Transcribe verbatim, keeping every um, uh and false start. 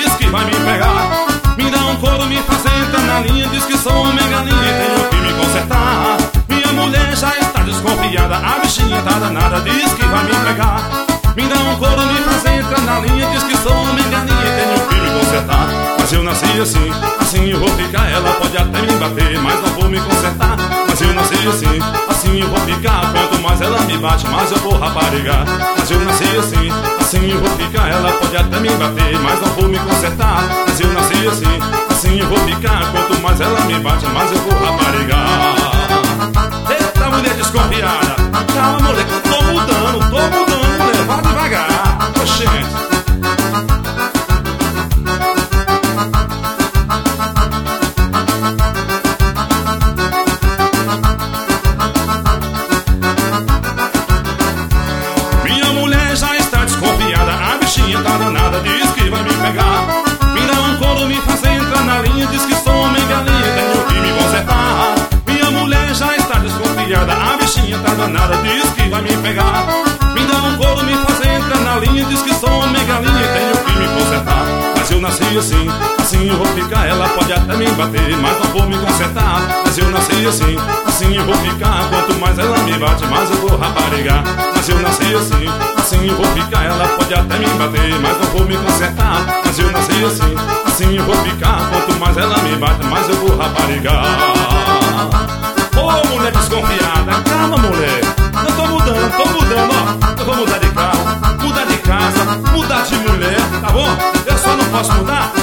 diz que vai me pegar. Me dá um couro, me faz entrar na linha, diz que sou homem galinha, tenho que me consertar. Minha mulher já está desconfiada, a bichinha tá danada, diz que vai me pegar. Me dá um couro, me faz entrar na linha, diz que sou homem galinha, tenho que me consertar. Mas eu nasci assim, assim eu vou ficar. Ela pode até me bater, mas não vou me consertar. Mas eu nasci assim, assim eu vou ficar. Quanto mais ela me bate, mais eu vou raparigar. Mas eu nasci assim, assim eu vou ficar. Ela pode até me bater, mas não vou me consertar. Mas eu nasci assim, assim eu vou ficar. Quanto mais ela me bate, mais eu vou raparigar. Eita, mulher desconfiada, calma, mulher, que eu tô mudando, tô mudando, mulher, vai devagar. Oxente. Tá danada, diz que vai me pegar. Me dá um couro, me faz entrar na linha, diz que sou homem galinha, tenho que me consertar. Minha mulher já está desconfiada, a bichinha tá danada, diz que vai me pegar. Me dá um couro, me faz entrar na linha, diz que sou homem galinha, tenho que me consertar. Mas eu nasci assim, assim eu vou ficar. Ela pode até me bater, mas não vou me consertar. Mas eu nasci assim, assim eu vou ficar. Quanto mais ela me bate, mais eu vou raparigar. Mas eu nasci assim, assim eu vou ficar. Ela pode até me bater, mas não vou me consertar. Mas eu nasci assim, assim eu vou ficar. Quanto mais ela me bate, mais eu vou raparigar. Ô oh, mulher desconfiada, calma mulher, eu tô mudando, tô mudando, ó. Eu vou mudar de carro, mudar de casa, mudar de mulher, tá bom? Eu só não posso mudar